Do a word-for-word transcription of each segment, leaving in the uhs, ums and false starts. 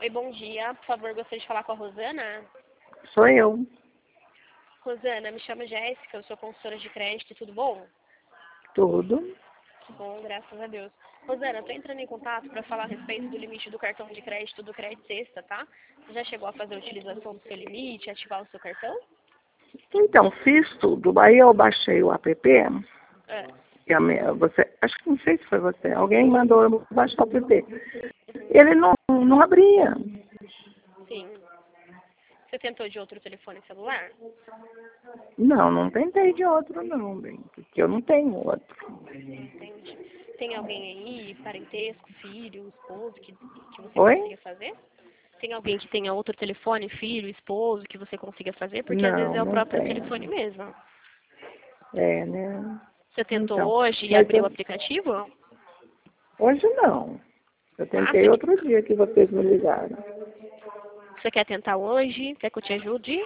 Oi, bom dia. Por favor, gostaria de falar com a Rosana. Sou eu. Rosana, me chamo Jéssica, eu sou consultora de crédito, tudo bom? Tudo. Que bom, graças a Deus. Rosana, eu tô entrando em contato para falar a respeito do limite do cartão de crédito do Crédito Sexta, tá? Você já chegou a fazer a utilização do seu limite, ativar o seu cartão? Então, fiz tudo. Aí eu baixei o app. É. E a minha, você, acho que não sei se foi você. Alguém mandou eu baixar o app. Ele não, não abria. Sim. Você tentou de outro telefone celular? Não, não tentei de outro não, bem. Porque eu não tenho outro. Entendi. Tem alguém aí, parentesco, filho, esposo, que, que você Oi? consiga fazer? Tem alguém que tenha outro telefone, filho, esposo, que você consiga fazer? Porque às vezes Não, é o não próprio tenho. telefone mesmo. É, né? Você tentou Então. hoje e Mas abriu o eu, aplicativo? hoje não. Eu Ah, tentei você, outro dia que vocês me ligaram. você quer tentar hoje? Quer que eu te ajude?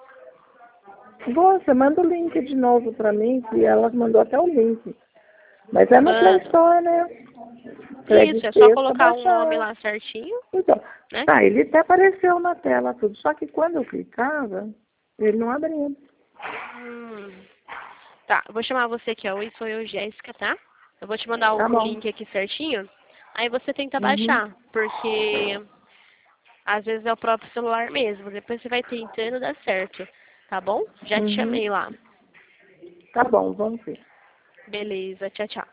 Você manda o link de novo pra mim, que ela mandou até o link. Mas é no Play Mando. Store, né? Isso, Crédito é só Sexta, colocar um nome baixar. lá certinho, Então, né? tá, ele até apareceu na tela tudo, só que quando eu clicava, ele não abria. Hum. Tá, eu vou chamar você aqui, ó. Oi, sou eu, Jéssica, tá? Eu vou te mandar o, Tá o bom. link aqui certinho. Aí você tenta Uhum. baixar, porque às vezes é o próprio celular mesmo. Depois você vai tentando dar certo, tá bom? Já te Uhum. chamei lá. Tá bom, vamos ver. Beleza, tchau, tchau.